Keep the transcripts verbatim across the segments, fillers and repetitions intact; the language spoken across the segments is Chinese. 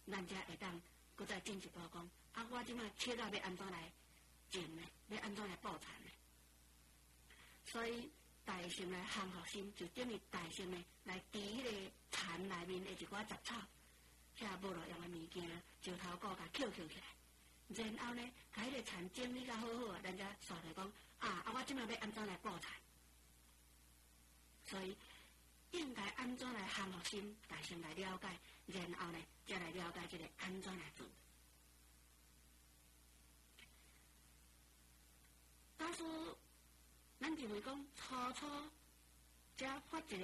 咱才会当搁再进一步讲，啊，我即摆切到要安怎来种呢？要安怎来布产呢？所以大圣来降伏心，就等于大圣呢来伫迄个田内面的一寡杂草，遐无路用的物件，石头骨甲捡捡起来。然后呢，甲迄个田整理较好好啊，咱才煞来讲啊啊！我即摆要安怎来布田？所以应该安怎来降伏心，大圣来了解，然后呢，才来了解这个安怎来做。假使咱认为讲初初才发一个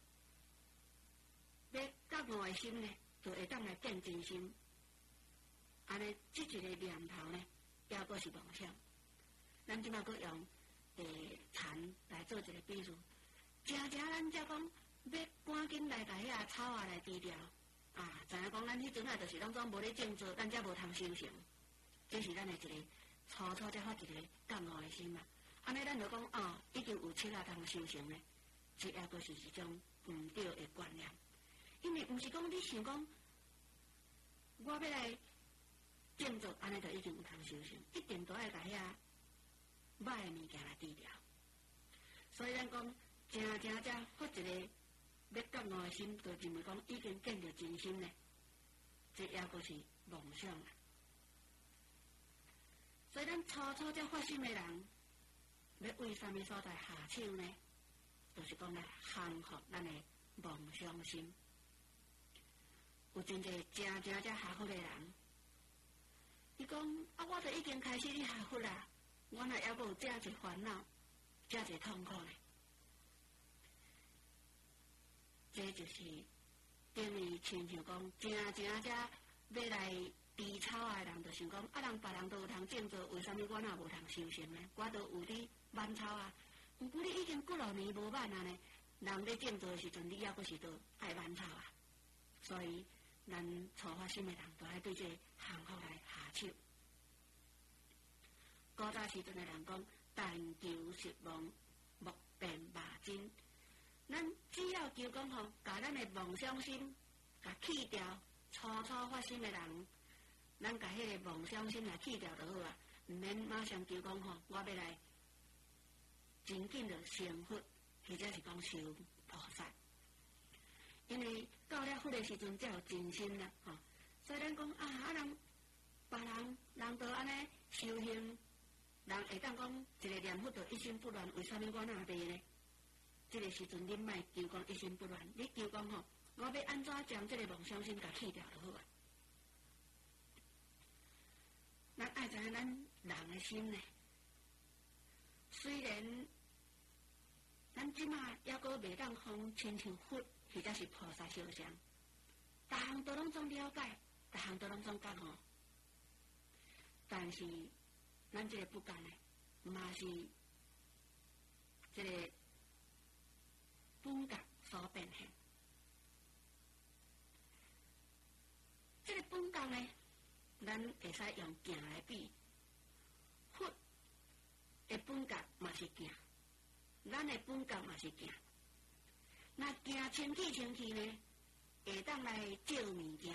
要觉悟的心呢，就会当来变真心。安尼，即一个念头呢，也阁是妄想。咱即马阁用诶蚕来做一个比喻，正正咱才讲要赶紧来甲遐草啊来除掉啊！知影讲咱迄阵啊，就是当作无咧种做，咱才无通修行。这是咱的一个初初才发一个觉悟的心嘛。安尼咱就讲哦，已经有七啊通修行咧，这也阁是一种唔对的观念。因为毋是讲你想讲，我要来种作，安尼就已经有通修行，一定都爱甲遐歹的物件来除掉。所以咱讲，正正才发一个要觉悟的心，就认为讲已经见着真心咧，这也阁是妄想啦。所以咱初初才发心的人，要为什么所在下手呢？就是讲来降服咱的妄想心。有真侪正正才下佛的人，伊讲啊，我都已经开始咧下佛啦，我若还阁有遮侪烦恼，遮侪痛苦呢。这就是等于亲像讲，正正才要来除草的人，就想讲啊，人别人都有通种做，为什么我若无通修行呢？我都有咧挽草啊，毋过你已经几落年无挽啊呢？人咧种做的时阵，你还阁是都爱挽草啊？所以咱初发心的人，都爱对这个降服来下手。古早时阵的人讲，但求实妄，莫辨马真。咱只要求讲吼，把咱的妄想心甲去掉，初初发心的人，咱甲迄个妄想心来去掉就好啊，毋免马上求讲吼，我要来真紧就成佛，或者是讲修菩萨。因为到了佛的时阵，才有真心啦，吼、哦。所以咱讲啊，啊人别人人都安尼修行，人会当讲一个念佛就一心不乱，为什么我那袂呢？这个时阵，恁莫求讲一心不乱，你求讲吼，我要安怎将这个妄想心甲去掉就好啊。咱爱知影咱人的心呢，虽然咱即马还阁袂当讲亲像佛或者是菩萨相像，逐项都拢总了解，逐项都拢总觉悟，但是咱这个不甘呢，嘛是这个本觉所变现。这个本觉呢，咱会使用行来比，佛的本觉嘛是行，咱的本觉嘛是行。那行清气清气呢，会当来借物件，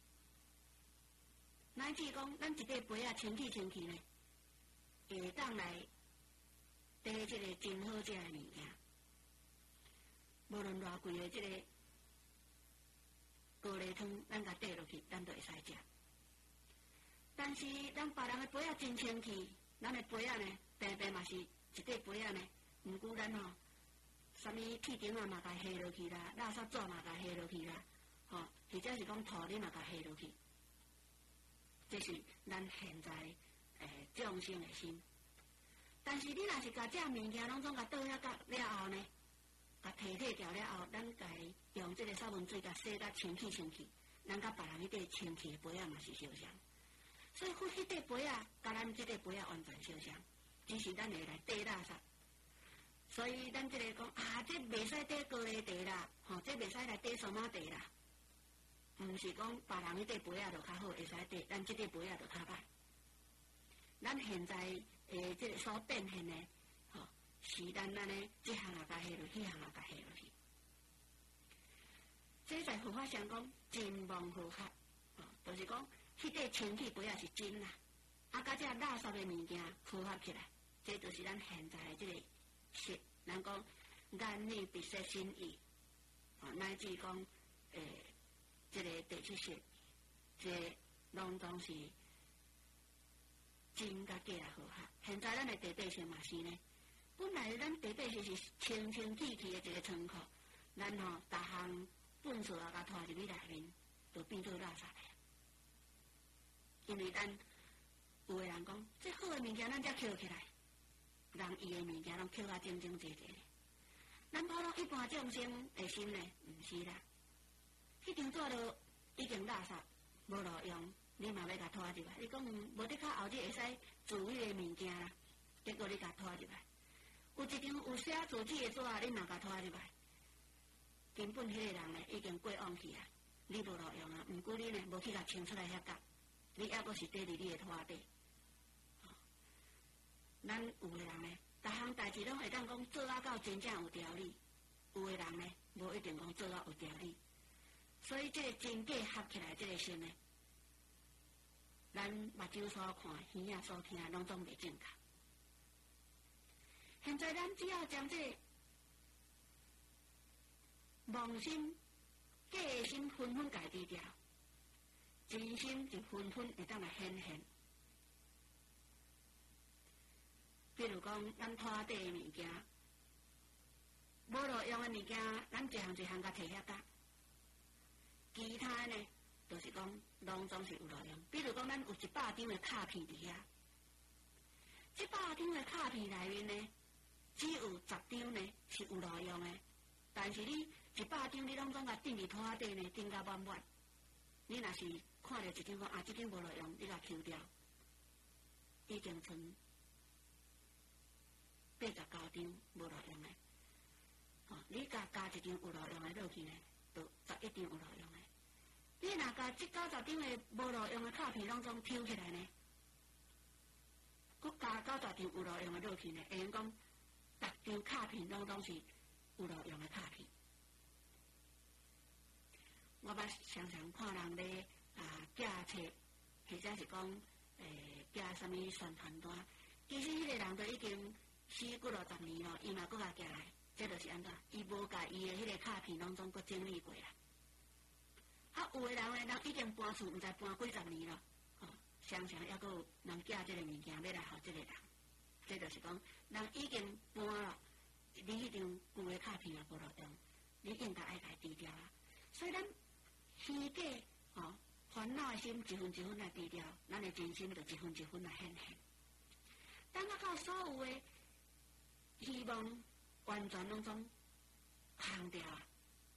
乃至讲咱一块杯啊清气清气呢，会当来缀这个真好食的物件。无论偌贵的这个高丽汤，咱甲缀落去，咱都会使食。但是咱别人的杯啊真清气，咱的杯啊呢，平平嘛是一块杯啊呢，毋过咱吼，啥物铁钉啊嘛甲下落去啦，垃圾纸嘛甲下落去啦，吼、哦，或者是讲土哩嘛甲下落去，这是咱现在诶众生的心。但是你若是甲这物件拢总甲倒遐甲了后呢？甲提体掉了后，咱家用这个扫门水甲洗甲清气清气，咱甲别人迄块清气的杯啊嘛是相像。所以佛迄块杯啊，甲咱这块杯啊完全相像，只是咱会来缀垃圾。所以咱这个讲啊，这袂使缀高丽茶啦，吼、哦，这袂使来缀数码茶啦。毋是讲别人迄块杯啊就较好，会使缀，咱这块杯啊就较歹。咱现在诶，这个所变现的。是咱安尼，这项也甲下落，迄项也甲下落去。这在佛法上讲真妄合合，哦，就就是讲，迄块清气杯也是真啦，啊，甲这垃圾的物件符合起来，这就是咱现在的这个色。人讲眼耳鼻舌身意，啊，乃至讲诶，这个第七色，这拢总是真甲假来合合。现在咱的地底色嘛是呢，本来咱地底色是清清气气的一个仓库，咱吼逐项粪扫啊，甲拖入去内面，就变做垃圾了。因为咱有的人讲，这好的物件咱才捡起来，人伊的物件拢捡啊整整齐齐。咱普通一般众生的心呢，毋是啦。迄张纸都已经垃圾，无路用，你嘛要甲拖入来。你讲无得较后日会使自己的物件啦，结果你甲拖入来。有一张有写自己的纸啊，你嘛甲拖入来，根本迄个人呢已经过往去啊，你无路用啊。毋过你呢无去甲清出来遐角，你还阁是缀伫你的拖底。咱有的人呢，逐项代志拢会当讲做啊到真正有条理，有的人呢无一定讲做啊有条理。所以这个真假合起来，这个心呢，咱目睭所看、耳仔所听，拢总袂正确。现在咱只要将这个妄心、假的心纷纷改低掉，真心就纷纷会当来显现。比如讲，咱拖地的物件，无路用的物件，咱一项一项甲摕遐搭。其他呢，就是讲，拢总是有路用。比如讲，咱有一百张的卡片伫遐，一百张的卡片内面呢，只有十张呢是有路用的。但是你一百张你拢总甲钉伫拖底呢，钉甲满满。你若是看到一张讲啊，这张无路用，你甲抽掉，已经剩八十九张无路用的。哦，你甲加一张有路用的落去呢，就十一张有路用的。你若甲这九十张的无路用的卡片拢总抽起来呢，佮加九十张有路用的落去呢，会用讲逐张卡片拢总是有路用的卡片。我捌常常看人咧啊寄册，或者是讲诶寄什么宣传单，其实迄个人都已经四几六十年咯，伊嘛搁甲寄来，这就是安怎？伊无甲伊的迄个卡片拢总搁整理过啦。啊，有的人呢，人已经搬厝，毋知搬几十年了，哦，常常还阁有人寄这个物件要来互这个人，这就是讲，人已经搬了，你迄张旧的卡片也无路用，你应该爱来低调啊。所以咱虚假哦，烦恼的心一分一分来低调，咱的真心就一分一分来显现。等啊到所有的希望完全拢总空掉啊！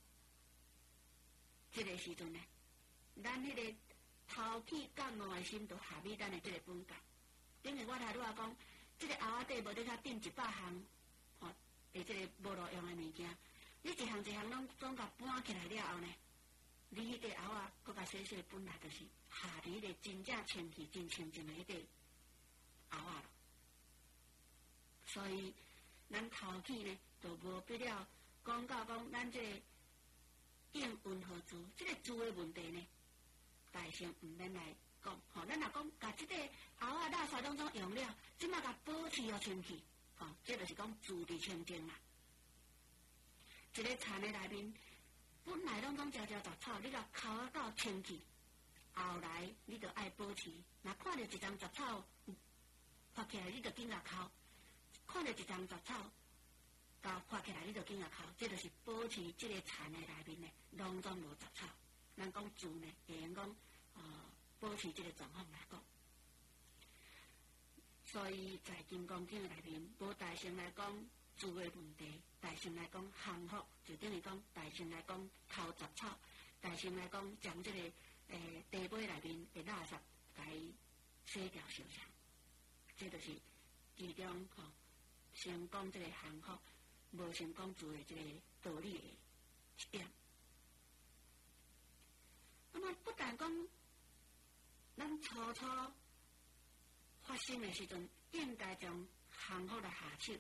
这个时阵呢，咱迄个头起感冒的心，就下比咱的这个本格。等于我头拄仔讲，这个后仔底无得较订一百项，哦，诶，这个无路用的物件，你一项一项拢总甲搬起来了后呢，你迄个后仔搁甲洗洗，本来就是下伫迄个真正清气、真清净的迄个后仔咯。所以，咱头起呢，就无必要讲到讲咱这个应运河字，这个字的问题呢，大先毋免来讲。吼、哦，咱若讲甲即个后仔垃圾当中用了，即马甲保持互清气，吼、哦，这就是讲自伫清净啦。一个田的内面，本来拢总招招杂草，你甲抠啊到清气，后来你就爱保持。若看到一丛杂草发起来，你就紧甲抠。看到一丛杂草，甲发起来，你就紧甲抠，这就是保持这个田的内面呢，拢总无杂草。咱讲字呢，会用讲呃保持这个状况来讲。所以在金刚经的内面，无大乘来讲字的问题，大乘来讲幸福，就等于讲大乘来讲偷杂草，大乘来讲将这个诶地杯内面的垃圾甲伊洗掉烧香，这就是其中吼。哦先讲这个幸福，无先讲做的这个道理的一点。那么不但讲，咱初初发生的时阵，应该将幸福来下手。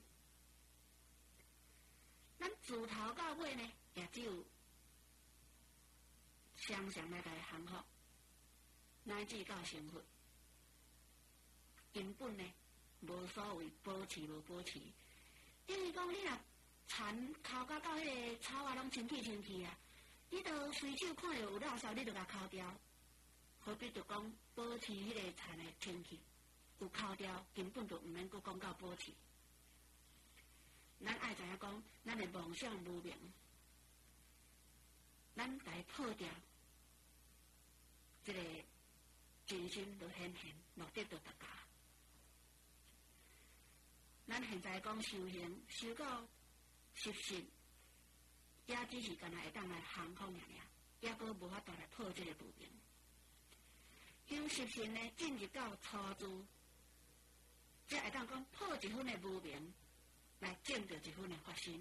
咱自头到尾呢，也只有常常来甲伊幸福。 乃至到成佛，根本呢无所谓保持无保持。等于讲你若田抠到到迄个草啊，拢清气清气啊，你著随手看到有垃圾，你著甲抠掉。何必著讲保持迄个田的清气？有抠掉，根本就毋免阁讲到保持。咱爱知影讲，咱的梦想无明，咱家破掉，这个真心就显现，目的就达到。咱现在讲修行，修到十信，也只是干那会当来降服尔尔，也阁无法度来破这个无明。修十信呢，进入到初住，才会当讲破一分的无明，来证到一分的发心。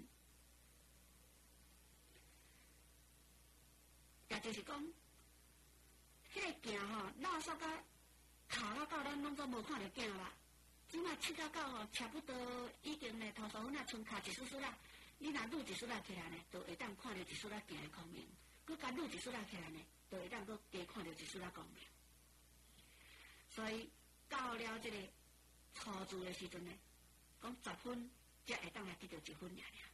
也就是讲，迄、那个镜吼，垃圾甲卡到到咱拢总无看到镜啦。即马七到九吼，差不多已经呢，涂刷粉啊，剩卡一丝丝啦。你若撸一丝啦起来呢，就会当看到一丝啦镜的光明；，佮甲撸一丝啦起来呢，就会当佮加看到一丝啦光明。所以到了这个初住的时阵呢，讲十分才会当来得到一分尔尔。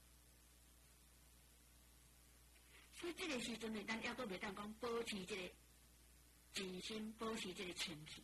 所以这个时阵呢，咱还阁袂当讲保持这个真心，保持这个清气。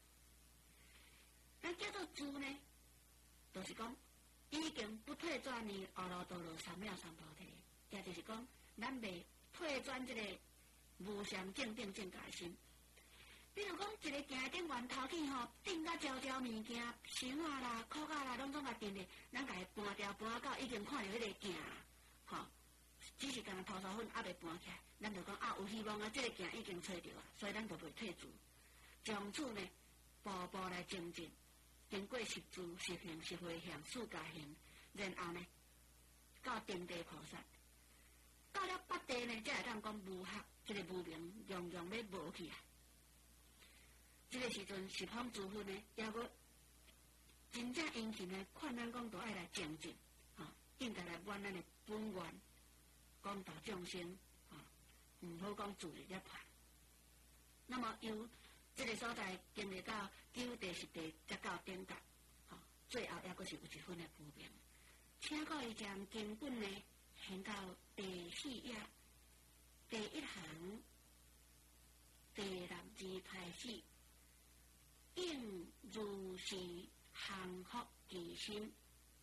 咱叫做住呢，就是讲已经不退转呢，阿耨多罗三藐三菩提，也就是讲咱袂退转这个无上正定正觉心。比如讲，一个行顶源头起吼，顶甲焦焦物件，绳啊啦、裤啊啦，拢总甲定咧，咱家搬掉搬到已经看到迄个镜啊，吼，只是干那涂刷粉还袂搬起来，咱就讲啊，有希望啊，这个镜已经找到啊，所以咱就袂退出。从此呢，步步来精进，经过十住、十行、十回向、四加行，然后呢，到定地菩萨，到了八地呢，才会当讲无学，这个无明样样要无去啊。这个时阵，十方诸佛呢，也阁真正殷勤呢，劝咱讲，都爱来精进，啊，应该来圆咱的本愿，广大众生，啊，唔好讲自力一盘。那么由这个所在经历到九地、十地，才到顶觉，啊，最后也阁是有一分的无明。请各位将经本呢，现到第四页第一行第六字开始。应如是降伏其心。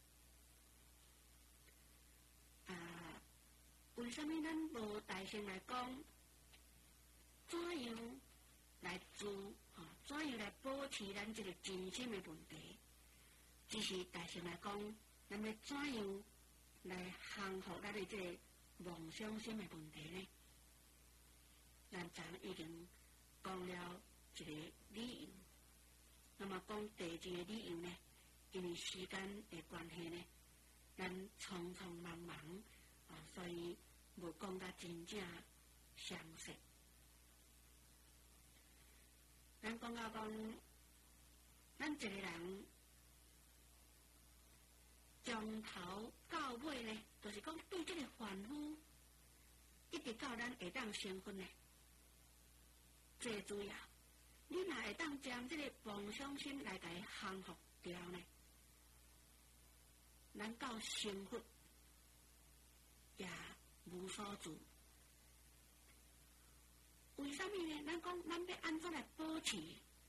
啊，为什么咱无大乘来讲，怎样来做？哈、啊，怎样来保持咱这个真心的问题？只是大乘来讲，咱要怎样来降伏咱的这个妄想心的问题呢？咱昨已经讲了一个理由。那么讲第二个理由呢，因为时间的关系呢，咱匆匆忙忙啊，所以无讲甲真正详细。咱讲到讲，咱一个人从头到尾呢，就是讲对这个凡夫，一直到咱会当成佛呢，最主要。你若会当将这个妄想心来甲伊降服掉呢？咱到成佛也无所住。为什么呢？咱讲咱要安怎来保持？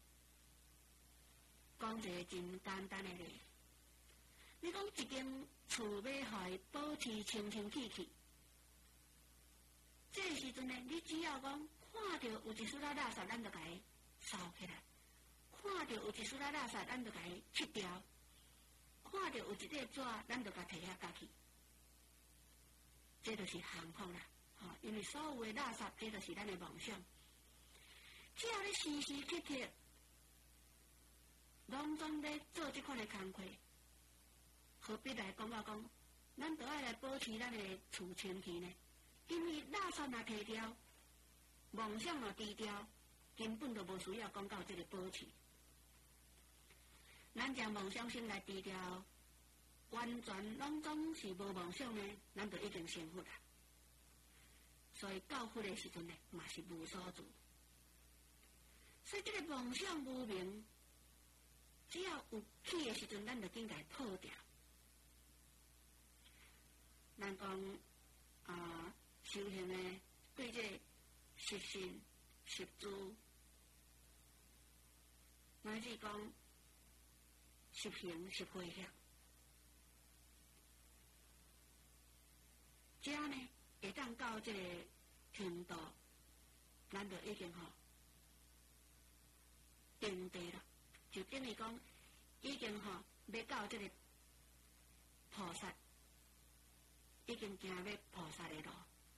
讲一个真简单的例，你讲一间厝要互伊保持清清气气，这个时阵呢，你只要讲看到有一丝仔垃圾，咱就甲伊扫起来；看到有一丝仔垃圾，咱就甲伊切掉；看到有一块纸，咱就甲摕遐夹去。这就是降伏啦，吼、哦！因为所有的垃圾，这就是咱的梦想。只要你时时刻刻拢总咧做这款的工课，何必来讲到讲，咱都爱来保持咱的厝清气呢？因为垃圾若摕掉，梦想若低调。根本就无需要讲到这个保持，咱将梦想心来低调，完全拢总是无梦想呢，咱就已经成佛啦。所以到佛的时阵呢，嘛是无所住。 所以这个妄想无明，只要有起的时阵，咱就紧甲破掉。咱讲啊、呃，修行的对这十信、十住，乃至讲十行、十回向，这样呢，会当到这个程度，咱就已经吼定地了，就等于讲已经吼要到这个菩萨，已经行要菩萨的路，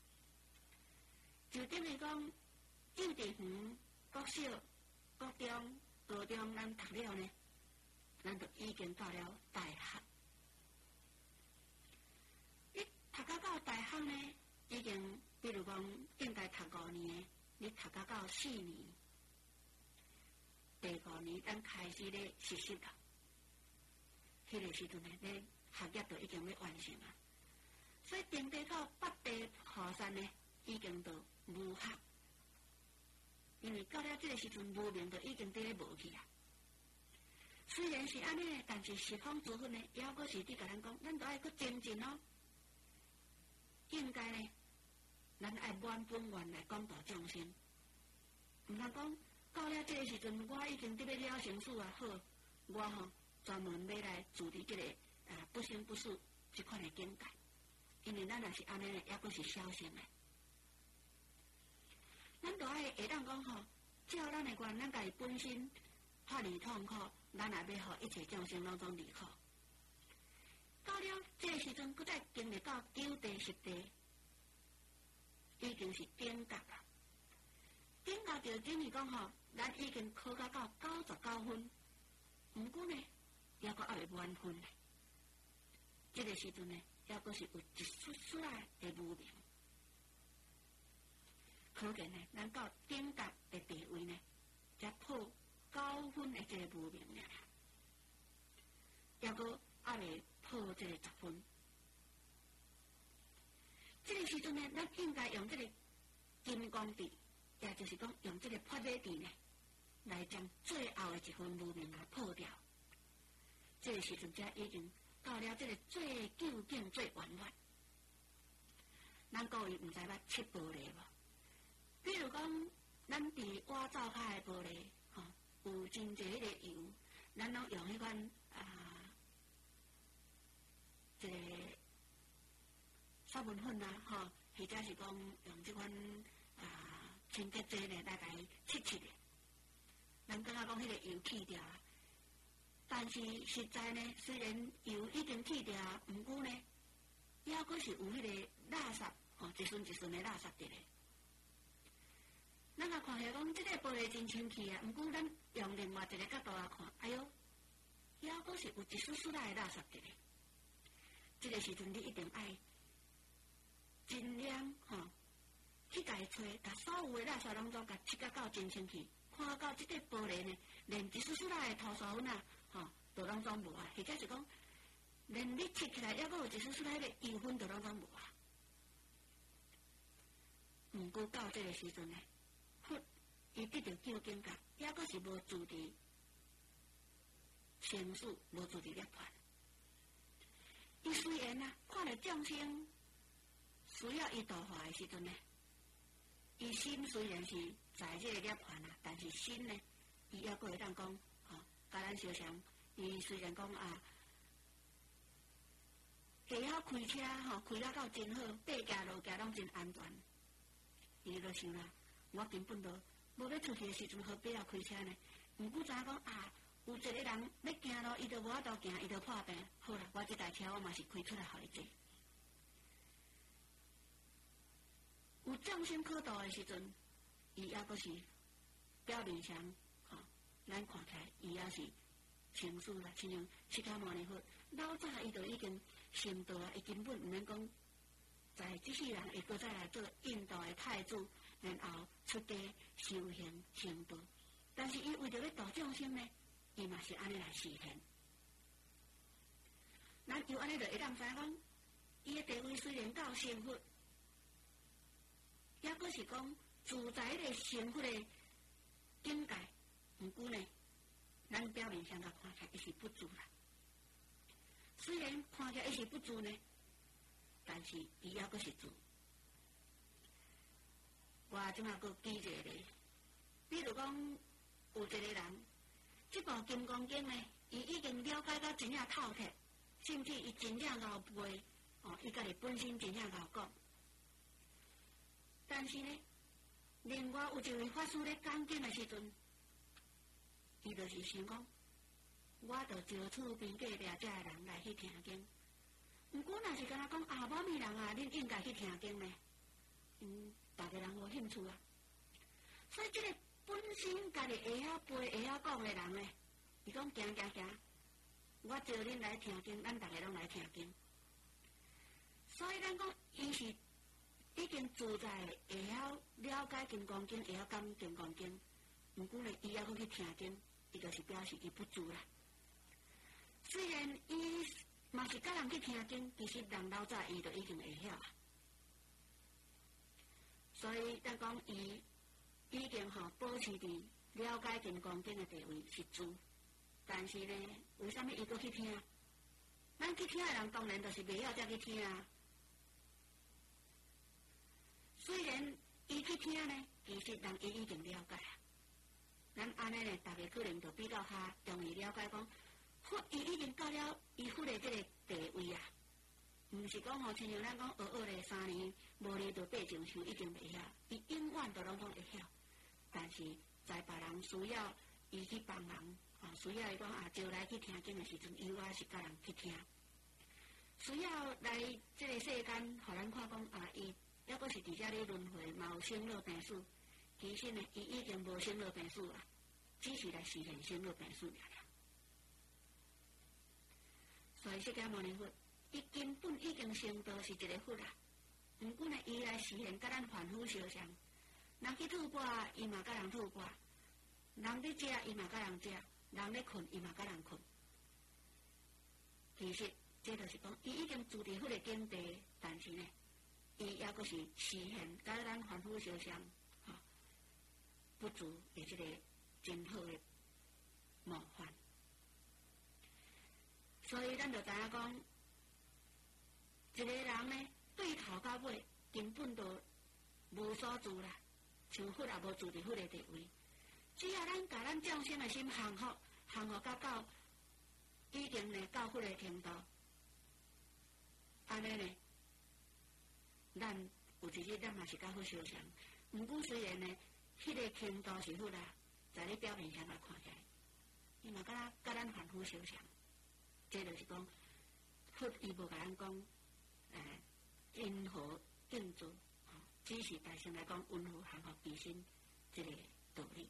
就等于讲幼稚园、国小、国中、高中，咱读了呢，咱就已经到了大学。你读到到大学呢，已经比如讲应该读五年，你读到到四年，第五年咱开始咧实习啦。迄个时阵呢，咧学业就已经要完成啊。所以定地到八地菩萨呢，已经都无学，因为到了这个时阵，无明就已经伫咧无去啊。虽然是安尼，但是十方诸佛呢，也还阁是伫甲咱讲，咱都爱阁精进哦。应该呢，咱爱满本愿来广度众生，毋通讲到了这个时阵，我已经伫要了成事啊，好，我吼专门要来处理这个啊不生不死这款的境界，因为咱若是安尼呢，也阁是小乘的。咱都爱会当讲吼，照咱的愿，咱家己本身脱离痛苦，咱也要互一切众生拢总离苦。到了这个时阵，搁再经历到九地十地，已经是顶格啦。顶格就等于讲吼，咱已经考到到九十九分，毋过呢，也阁还未满分呢。这个时阵呢，也阁是有一丝丝仔的无明。可见呢，咱到顶格的地位呢，才破九分的这个无明尔，也阁还未破这个十分。这个时阵呢，咱应该用这个金刚地，也就是讲用这个破灭地呢，来将最后的一分无明来破掉。这个时阵才已经到了这个最究竟、最圆满。咱各位毋知捌切玻璃无？比如讲，咱伫碗灶骹的玻璃，吼、哦，有真侪迄个油，咱拢用迄款啊，这个杀蚊粉啊，吼、哦，或者是讲用这款啊清洁剂呢来甲伊切切的，咱感觉讲迄个油去掉啊。但是实在呢，虽然油已经去掉，毋过呢，也阁是有迄个垃圾，吼、哦，一顺一顺的垃圾伫咧。咱也看下讲，即个玻璃真清气啊，毋过咱用另外一个角度来看，哎哟，也阁是有一丝丝仔的垃圾伫咧。即个时阵，你一定爱尽量吼、哦，去家找，甲所有的垃圾拢总甲切甲到真清气，看到即个玻璃呢，连一丝丝仔的涂刷粉啊，吼、哦，都拢总无啊，或者是讲，连你切起来也阁有一丝丝仔的油分，都拢总无啊。毋过到即个时阵呢，佛伊得到究竟觉，也阁是无自持生死，无自持涅槃。伊虽然啊，看到众生需要伊度化的时阵呢，伊心虽然是在这个涅槃啊，但是心呢，伊也阁会当讲，吼、哦，甲咱相像。伊虽然讲啊，会晓开车吼、哦，开了到真好，爬行落行拢真安全。伊就想啦，我根本都无要出去的时阵，何必要开车呢？毋过知影讲啊，有一个人要行路，伊就无法度行，伊就破病。好啦，我这台车我嘛是开出来互伊坐。有众生可度的时阵，伊也阁是表面上吼、哦，咱看起来伊也是成事啦，亲像释迦牟尼佛，老早伊就已经成道啊，伊根本毋免讲。在这世人会搁再来做印度的太子，然后出家修行成道。但是伊为着要度众生呢，伊嘛是安尼来实现。咱由安尼就会当知讲，伊的地位虽然到成佛，也阁是讲自在的成佛的境界， 毋过呢，咱表面上甲看起来伊是不足啦。虽然看起来伊是不足呢，但是伊还阁是足。我即马阁举一个例，比如讲有一个人，即部《金刚经》呢，伊已经了解到真正透彻，甚至伊真正熬背，哦，伊家己本身真正熬讲。但是呢，另外有一位法师咧讲经的时阵，伊就是想讲，我着招厝边隔壁遮的人来去听经。毋过若是敢若讲啊，某物人啊，恁应该去听经呢，嗯，逐个人无兴趣啊。所以即个本身家己会晓背、会晓讲的人呢，伊讲行行行，我招恁来听经，咱逐个拢来听经。所以咱讲，伊是已经自在会晓了解《金刚经》，会晓讲《金刚经》。毋过呢，伊还阁去听经，伊就是表示伊不足啦。虽然伊嘛是甲人去听经，其实人老早伊就已经会晓啊。所以咱讲伊已经吼保持伫了解《金刚经》的地位是足，但是呢，为什么伊阁去听？咱去听的人当然就是袂晓才去听啊。虽然伊去听呢，其实人伊已经了解啊。咱安尼呢，大家可能就比较较容易了解讲，佛伊已经到了伊佛的这个地位啊，毋是讲吼，亲像咱讲学学咧三年，无年就八正修，已经袂晓，伊永远都拢讲会晓。但是在别人需要伊去帮人，啊，需要伊讲啊招来去听经的时阵，伊我是甲人去听。需要来这个世间，互咱看讲啊，伊抑阁是伫遮咧轮回，嘛有生老病死。其实呢，伊已经无生老病死啊，只是来实现生老病死尔了。所以释迦牟尼佛，伊根本已经成道是一个佛啦。毋过呢，伊来实现甲咱凡夫相像。人去吐蕃，伊嘛甲人吐蕃；人咧食，伊嘛甲人食；人咧困，伊嘛甲人困。其实，这就是讲，伊已经住伫佛的境地，但是呢，伊抑阁是实现甲咱凡夫相像。不足的这个真好的模范，所以咱就知影讲，一个人呢，对头到尾根本都无所住啦，像佛也无住伫佛的地位。只要咱甲咱众生的心降服，降服到到已经呢到佛的程度，安尼呢，咱有一日咱嘛是甲佛相像。毋过虽然呢，迄个程度是佛啦，在你表面上来看起来，伊嘛甲甲咱凡夫相像。这就是讲，佛伊无甲咱讲，诶，因何应作，只是大乘来讲温和降服其心这个道理。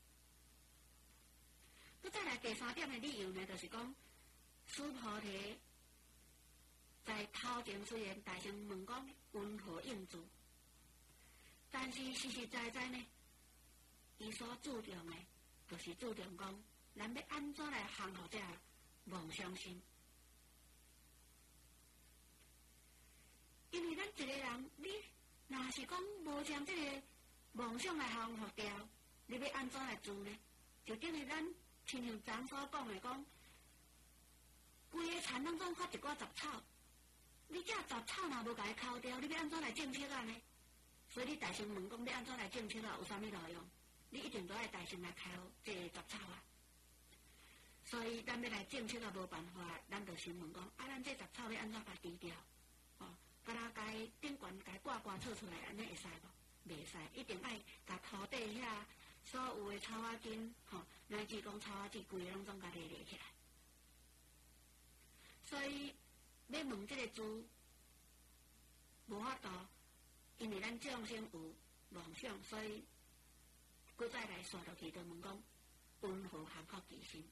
佮再来第三点的理由呢，就是讲，须菩提在头前虽然大乘问讲温和应作，但是实实在在呢，伊所注重的，就是注重讲，咱要安怎来降服这妄想心。因为咱一个人，你若是讲无将这个妄想来降服掉，你要安怎来做呢？就等于咱亲像咱所讲的讲，规个田当中发一寡杂草，你这杂草若无甲伊抠掉，你要安怎来种树啊呢？所以你大乘问讲，你安怎来种树啊？有啥物路用？你一定都爱大乘来抠这个杂草啊。所以咱要来种树啊，无办法，咱就先问讲，啊，咱这杂草要安怎甲除掉？哦，甲咱甲伊顶悬甲伊挂挂扯出来，安尼会使无？袂使，一定爱甲土地遐所有的草仔根，吼，乃至讲草仔籽，规个拢总甲立立起来。所以要问这个字，无法度，因为咱众生有妄想，所以搁再来刷落去，就问讲温和降服其心。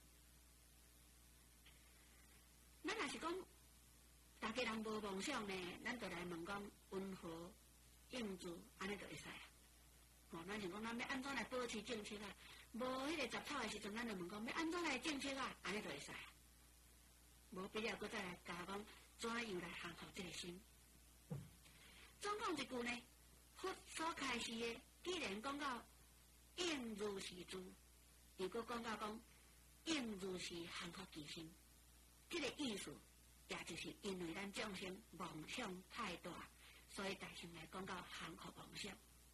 咱若是讲，大家人无妄想呢，咱就来问讲温和应作，安尼就会使啊。哦，咱想讲，咱要安怎来保持正确啊？无迄个杂草的时阵，咱就问讲要安怎来正确啊？安尼就会使啊。无必要搁再来教讲怎样来降服这个心。总讲一句呢，佛所开示的，既然讲到应如是住， 如果讲到讲应如是幸福其心，这个意思也就是因为咱众生梦想太大，所以大圣来讲到幸福梦想。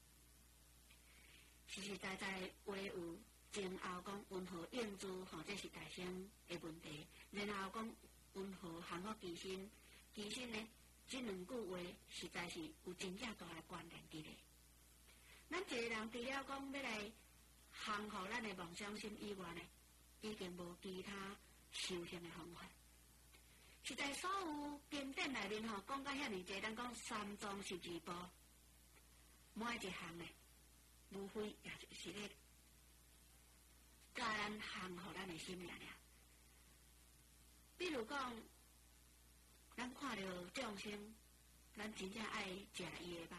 实实在在话有前后讲云何应住，吼，这是大圣的问题。然后讲云何幸福其心，其实呢，这两句话实在是有真正大的关联伫咧。咱一个人除了讲要来幸福咱的梦想心以外呢，已经无其他修行的方法。实在所有经典内面吼，讲到遐尼济，咱讲三藏十二部，每一项呢，无非也是咧教咱幸福咱的心尔尔。比如讲，咱看到众生，咱真正爱食伊的肉。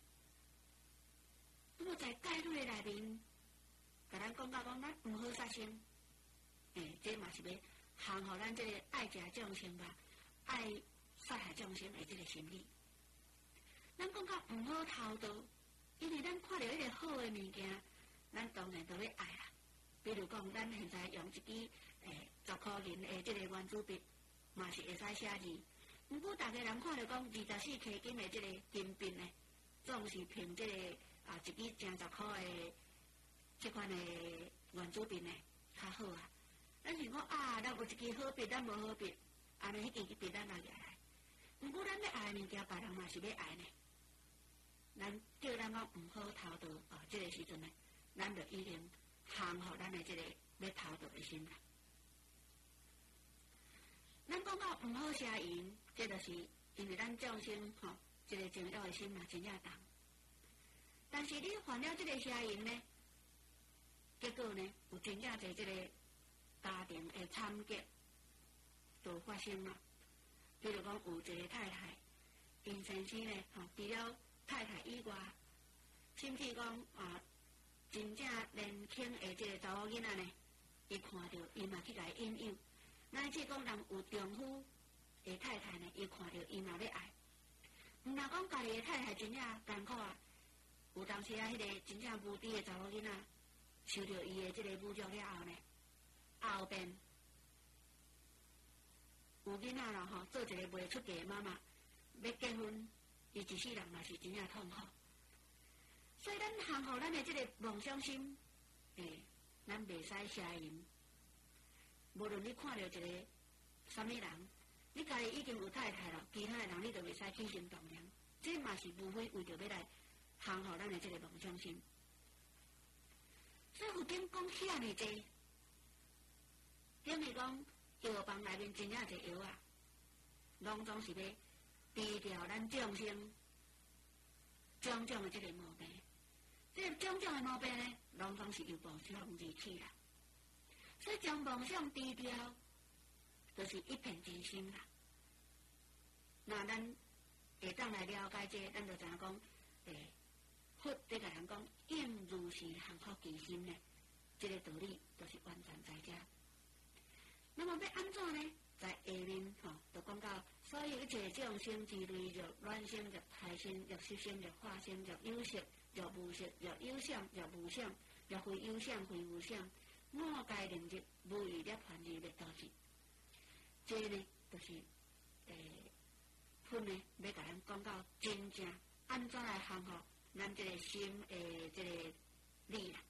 那么在戒律的内面，甲咱讲到讲，咱毋好杀生，诶，这嘛是要降互咱这个爱食众生吧，爱杀害众生的这个心理。咱讲到毋好偷盗，因为咱看到迄个好的物件，咱当然都要爱啦。比如讲，咱现在用一支诶十块银的这个圆珠笔，嘛是会使写字。毋过，大家人看到讲二十四 K 金的这个金币呢，总是凭这个啊一支正十块的这款的圆珠笔呢较好啊。咱是讲啊，咱有一支好笔，咱无好笔，安尼迄支笔咱拿起来。毋过，咱要爱的物件，别人嘛是要爱呢。咱叫咱讲毋好偷盗啊，这个时阵呢，咱就已经降服咱的这个要偷盗的心啦。咱讲到毋好邪淫，这就是因为咱众生吼，这个情欲的心嘛真正重。但是你犯了这个邪淫呢，结果呢，有真正侪这个家庭的惨结就发生了。比如讲，有一个太太，因先生呢，吼，除了太太以外，甚至讲啊，真正年轻的这个查某囡仔呢，伊看到伊嘛去甲伊引诱。乃至讲人有丈夫的太太呢，伊看到伊嘛要爱。毋若讲家己的太太真正艰苦啊，有当时啊，迄个真正无知的查某囡仔，受到伊的即个侮辱了后呢，后边有囡仔啦吼，做一个袂出嫁的妈妈，要结婚，伊一世人嘛是真正痛苦。所以咱降服咱的即个梦想心，诶，咱袂使邪淫。无论你看到一个什么人，你家己已经有太太了，其他的人你就袂使起心动念，这嘛是无非为着要来降服咱的这个梦想心。所以佛经讲遐尼济，等于讲药房内面真正侪药啊，拢总是要治疗咱众生种种的这个毛病。这个种种的毛病呢，拢总是由梦想而起啦。所以将梦想低调，就是一片真心啦。那咱会当来了解这，咱就知影讲，诶，佛在甲人讲，应如是幸福其心呢，这个道理就是完全在遮。那么要安怎呢？在下面吼，就讲到，所以一切众生之类，若卵生，若胎生，若湿生，若化生，若有色，若无色，若有相，若无相，若非有相，非无相。我该能力无余了传入的道志，这呢就是诶，佛呢要甲咱讲到真正安怎来降服咱这个心诶这个力啦。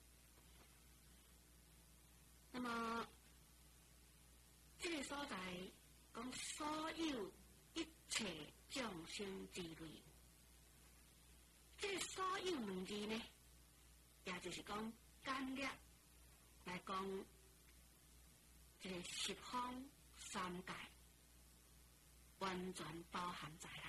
那么这个所在讲所有一切众生之类，这个所有两字呢，也就是讲简略。来讲，这个十方三界完全包含在内。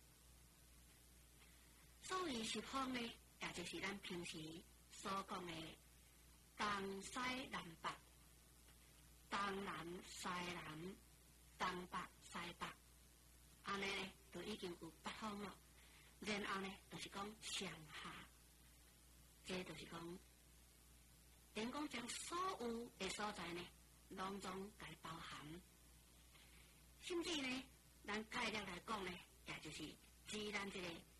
所谓十方呢，也就是咱平时所讲的东西南北、东南西南、东北西北，安尼呢，就已经有八方了。然后呢，就是讲上下，这就是讲。等讲将所有的所在呢，拢总该包含，甚至呢，咱概略来讲呢，也就是指咱这个